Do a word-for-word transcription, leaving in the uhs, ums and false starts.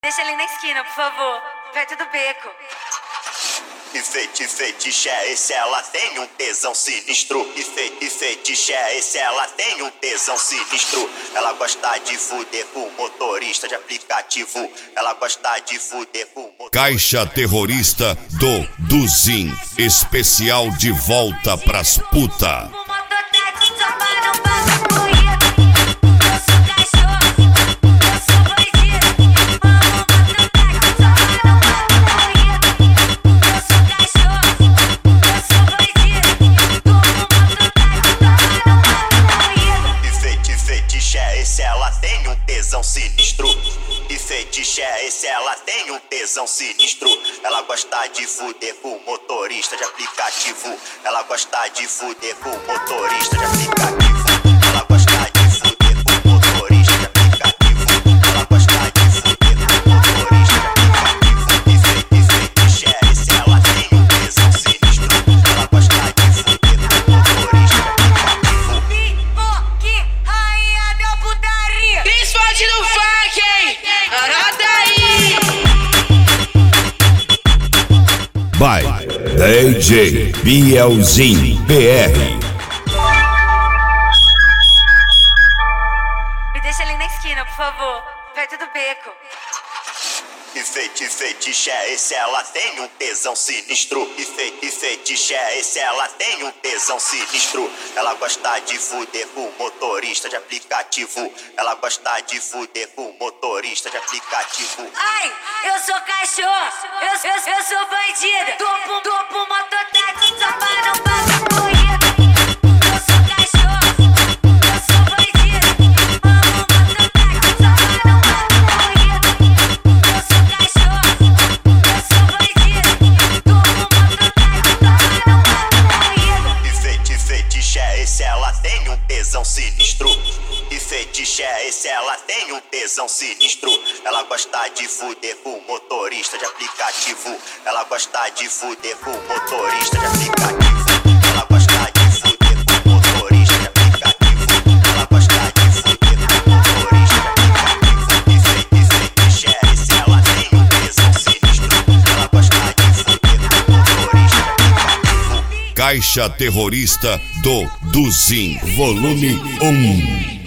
Deixa ele na esquina, por favor, perto do beco. E fetiche, esse ela tem um tesão sinistro. E fe, e fetiche, esse ela tem um tesão sinistro. Ela gosta de fuder com motorista de aplicativo. Ela gosta de fuder com motorista. Caixa terrorista do Duzin, especial de volta pras puta. Esse ela tem um tesão sinistro. E fetiche, esse ela tem um tesão sinistro. Ela gosta de fuder com motorista de aplicativo. Ela gosta de fuder com motorista de aplicativo. Ela gosta de fuder com motorista de aplicativo. Ela gosta de fuder com motorista de aplicativo. E fetiche, esse ela tem um tesão sinistro. Ela gosta de fuder com motorista de aplicativo. Esporte do funk, hein? Anota aí! By D J Bielzinho P R. Me deixa ali na esquina, por favor, perto do beco. E fe, fetiche, esse ela tem um tesão sinistro. E, fe, e fetiche, esse ela tem um tesão sinistro. Ela gosta de fuder com motorista de aplicativo. Ela gosta de fuder com motorista de aplicativo. Ai, eu sou cachorro, eu, eu, eu sou bandida. Tô pro, tô pro mototáxi, só pra não pagar corrida. Eu sou cachorro, eu sou bandida. Amo mototáxi, só pra não pagar corrida. Eu sou cachorro, eu sou bandida. Tô pro mototáxi, só pra não pagar corrida. E fe, fetiche, esse ela tem um tesão sinistro. E fetiche, esse ela tem um tesão sinistro. Ela gosta de fuder com motorista de aplicativo. Ela gosta de fuder com motorista de aplicativo. Ela gosta de fuder com motorista de aplicativo. Ela gosta de fuder com motorista de aplicativo. E fe, e fetiche, esse ela tem um tesão sinistro. Ela gosta de fuder com motorista de aplicativo. Caixa terrorista do Duzin, volume um.